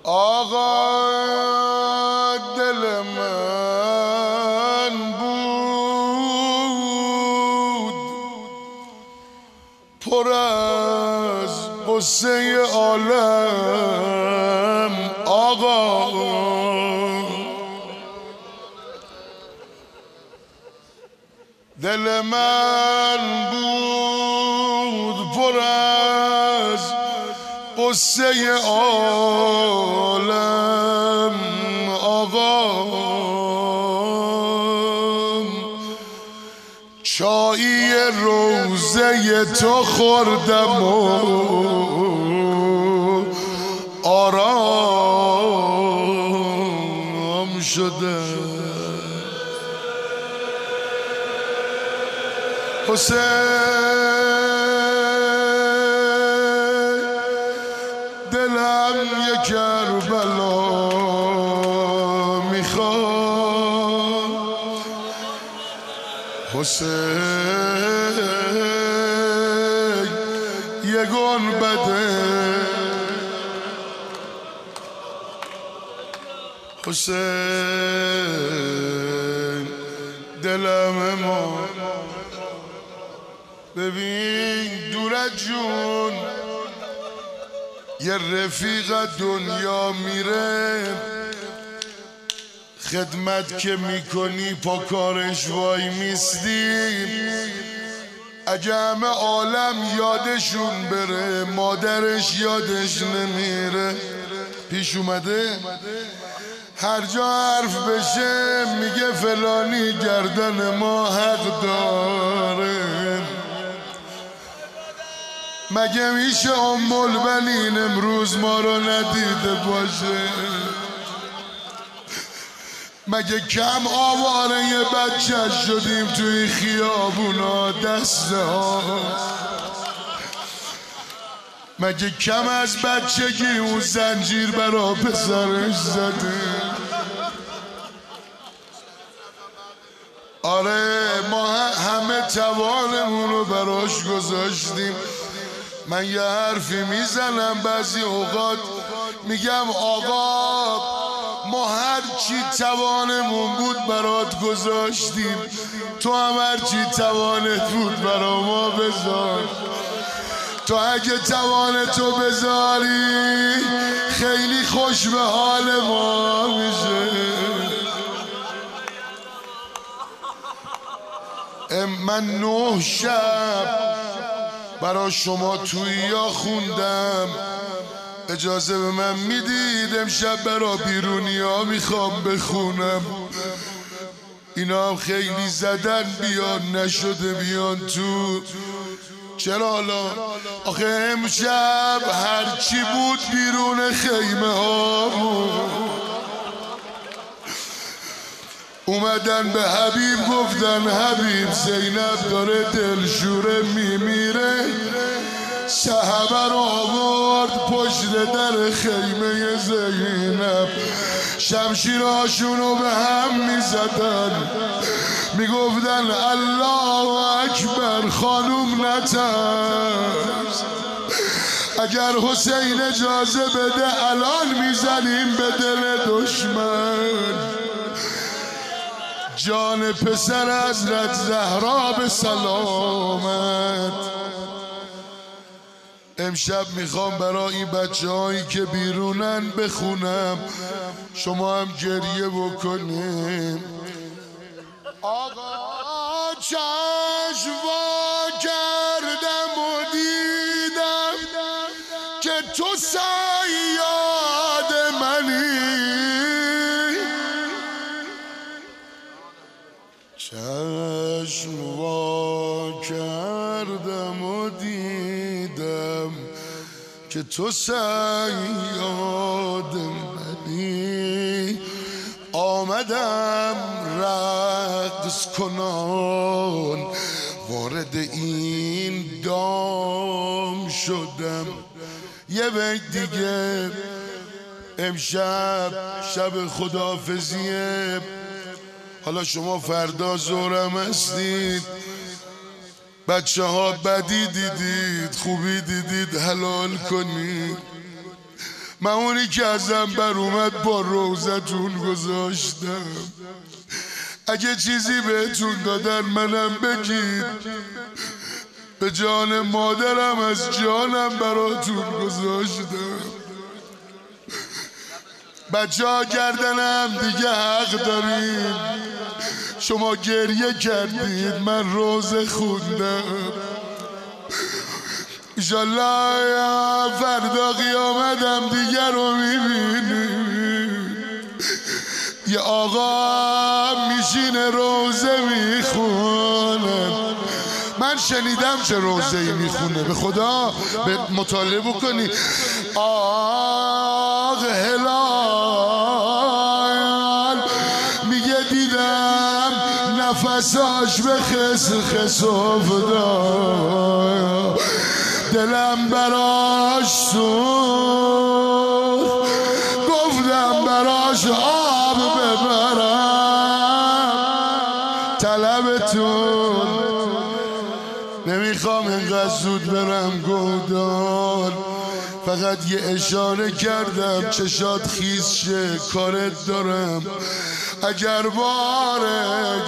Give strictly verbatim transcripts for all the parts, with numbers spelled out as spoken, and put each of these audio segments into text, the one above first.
آقا دل من بود پر از قصه عالم. آقا دل من بود پر از قصه عالم. آقا چایی روزه تو خوردم و آرام شده. حسین دلم یک کربلا میخواد. حسین یگان بده. حسین دلم ما ببین دورت جون یه رفیق دنیا میره، خدمت که میکنی پا کارش وای میستی. اگه همه عالم یادشون بره مادرش یادش نمیره. پیش اومده هر جا حرف بشه میگه فلانی گردن ما حق داره. مگه میشه ام البنین امروز ما رو ندیده باشه؟ مگه کم آواره یه بچه شدیم توی خیابونا دسته ها؟ مگه کم از بچگی اون زنجیر برا پسرش زده؟ آره ما همه توانمون رو براش گذاشتیم. من یه حرفی میزنم بعضی اوقات میگم آقا ما هر چی توانمون بود برات گذاشتیم، تو هم هر چی توانت بود برا ما بذار. تو اگه توان تو بذاری خیلی خوش به حال ما میشه. من نه شب برا شما توی یا خوندم، اجازه به من میدید امشب برا بیرونی ها میخوام بخونم. اینا هم خیلی زدن بیان نشده بیان تو. چرا حالا؟ آخه امشب هرچی بود بیرون خیمه ها بود. اومدن به حبیب گفتن حبیب زینب داره دلشوره میمیره. صحبه رو آورد پشت در خیمه زینب، شمشیراشونو به هم میزدن میگفتن الله اکبر خانوم نترس، اگر حسین اجازه بده الان میزنیم به دل دشمن. جان پسر حضرت زهرا به سلامت. امشب میخوام برای این بچه هایی که بیرونن بخونم، شما هم گریه بکنیم. آقا چشم وا کردم و دیدم که تو صیاد منی. چشم وا کردم و دیدم که تو صیاد منی. آمدم رقص کنان وارد این دام شدم. یه بیت دیگه امشب شب خداحافظیه. حالا شما فردا ظهرم هستید، بچه ها بدی دیدید خوبی دیدید حلال کنید. من اونی که ازم بر اومد با روزتون گذاشتم. اگه چیزی بهتون دادن منم بگید، به جان مادرم از جانم براتون گذاشتم. بچه ها کردنم دیگه حق دارید. شما گریه کردید، من روزه خوندم. انشالله فردا قیامتم دیگر رو میبینید. یه آقا میشینه روزه میخونه. من شنیدم چه روزه ای میخونه، به خدا به مطالعه بکنی. آق هلال میگه دیدم نفساش به خس خس افتاد، دلم براش سوخت، گفتم براش آب ببرم. طلبتون نمیخوام اینقدر زود برم گودال، فقط یه اشاره کردم چشات خیز شه، کارت دارم. اگر باره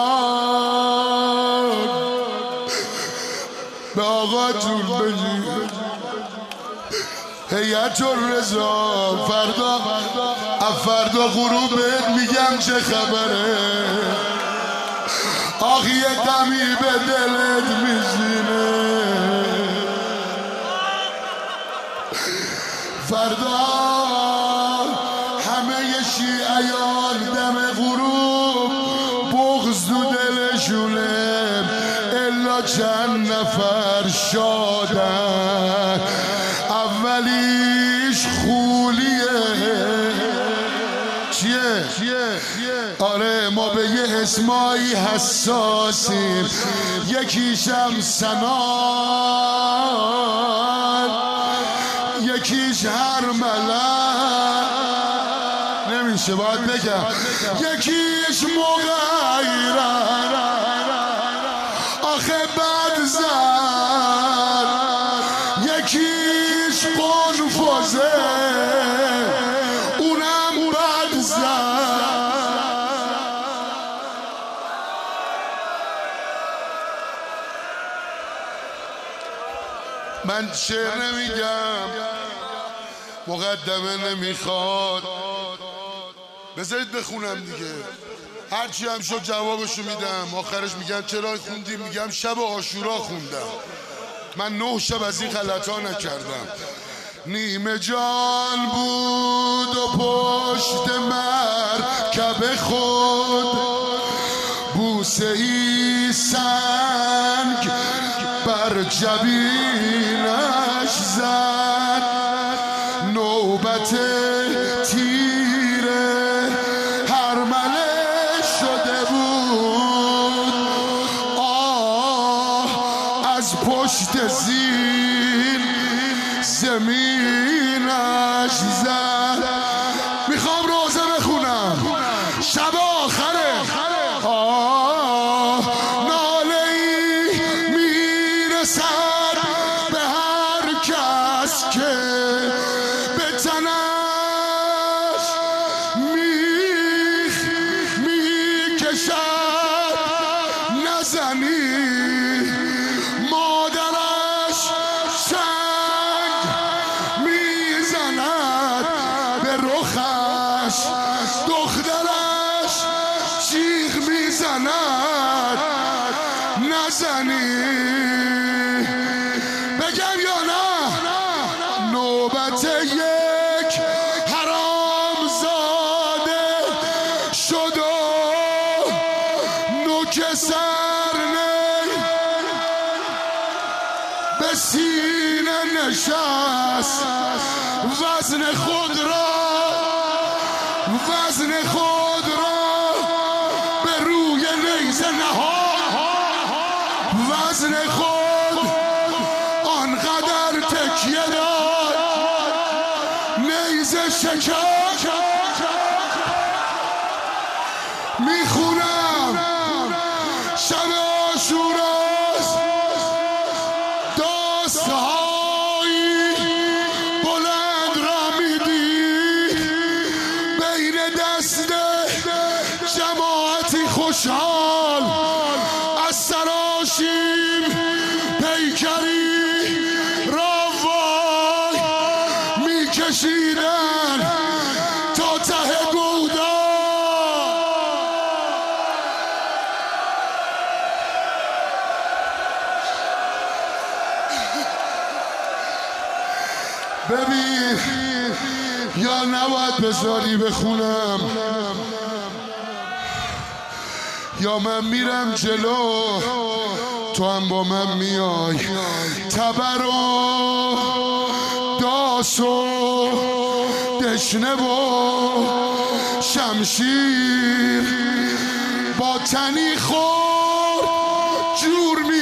گران به آقاتون بگی هیئت الرضا فردا فردا غروبت میگم چه خبره. آخ یه دمی به دلت میشینه، فردا همه شیعیان دم غروب بغض تو دلشونه، الا چند نفر شادن. اولیش خولیه. چیه؟ آره ما به یه اسمایی حساسیم، یکیشم سنان، یکیش هر ملک. نمیشه باید بگم یکیش مغیرن، آخه بد زن، یکیش قنفذه، اونم بد زن. من شعر نمیگم، مقدمه نمیخواد، بذارید بخونم دیگه. هرچی هم شد جوابشو میدم. آخرش میگن چرا خوندیم، میگم شب عاشورا خوندم. من نه شب از این غلطا نکردم. نیمه جان بود و پشت مرکب خود، بوسه ای سنگ بر جبینش زد. نوبت تیره هرمله شده بود، آه از پشت زین زمینش زد. میخوام روزه بخونم، شب آخره. آه ناله ای میرسد به هر کس که به تنش میخ میکشد. نزنی مادرش سنگ میزند به رخش، دخترش شیخ میزند. نزنی بگم یا نه؟ نوبت یک حرام زاده شد و نوک سرنی به سینه نشست. وزن خود را وزن خود را به روی نیزه نهاد. وزن خود آنقدر تکیه داد، نیزه شکست. میخونم شب عاشوراست، داستهایی بلند را میدونم. ببین یا نباید بذاری بخونم یا من میرم جلو تو هم با من میای. تبر و داس و دشنه و شمشیر با تنی خور جور می